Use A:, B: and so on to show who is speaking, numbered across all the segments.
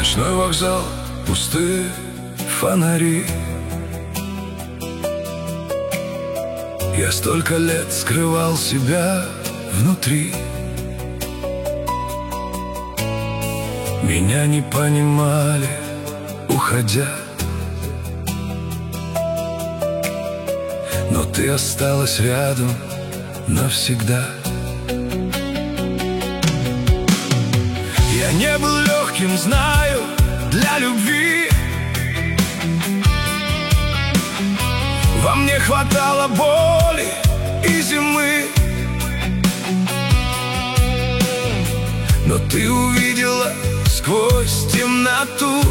A: Ночной вокзал, пустые фонари. Я столько лет скрывал себя внутри. Меня не понимали, уходя, но ты осталась рядом навсегда. Я не был легким, знаю, для любви. Во мне хватало боли и зимы, но ты увидела сквозь темноту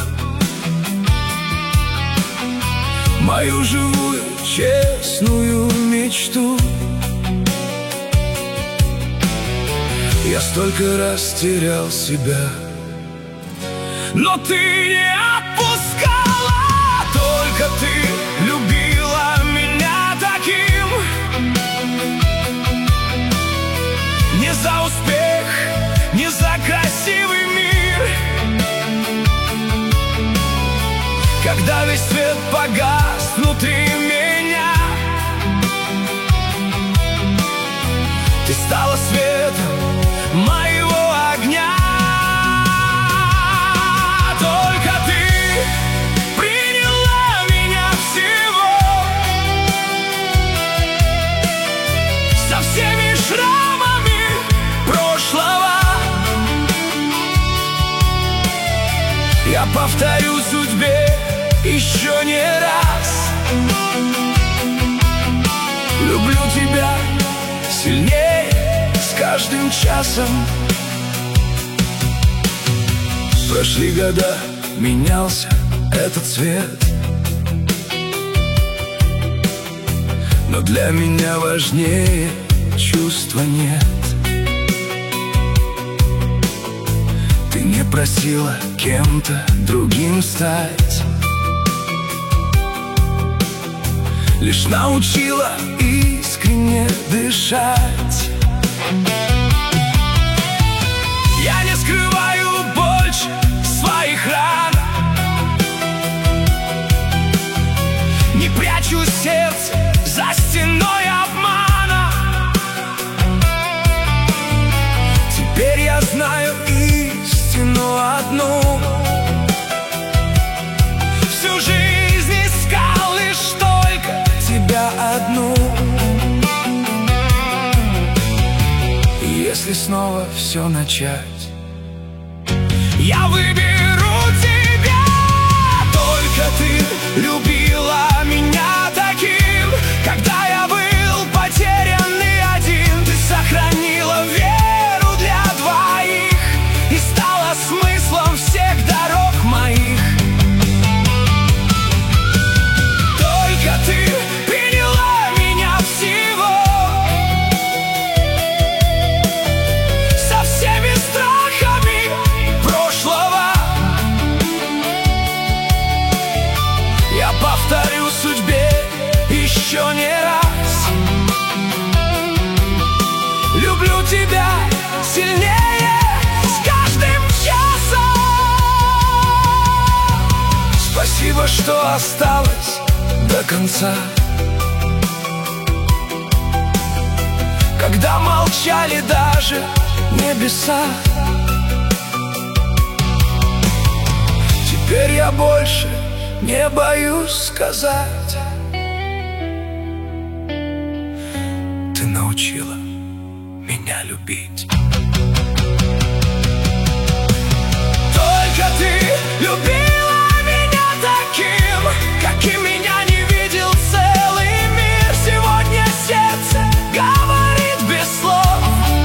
A: мою живую, честную мечту. Я столько раз терял себя, но ты не отпускала. Только ты любила меня таким. Не за успех, не за красивый мир. Когда весь свет погас внутри меня, ты стала светом моего огня. Только ты приняла меня всего, со всеми шрамами прошлого. Я повторю судьбе еще не раз: люблю тебя сильнее с каждым часом. Прошли года, менялся этот свет, но для меня важнее чувства нет. Ты не просила кем-то другим стать, лишь научила искренне дышать. Я не скрываю больше своих ран, не прячу сердце за стеной обмана. Теперь я знаю истину одну. Всю жизнь искал лишь только тебя одну. Если снова все начать, я выберу тебя. Только ты любила меня таким. Когда я был потерян и один, ты сохранила веру для двоих и стала смыслом всех дорог моих. Только ты приняла меня всего, со всеми страхами прошлого. Я повторю судьбе еще не раз: люблю тебя сильнее с каждым часом. Спасибо, что осталась до конца, когда молчали даже небеса. Теперь я больше не боюсь сказать: ты научила меня любить. Только ты любила меня таким, каким меня не видел целый мир. Сегодня сердце говорит без слов: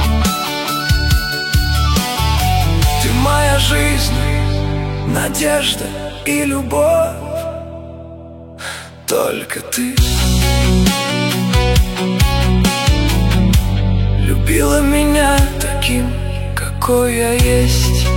A: ты моя жизнь, надежда и любовь. Только ты любила меня таким, какой я есть.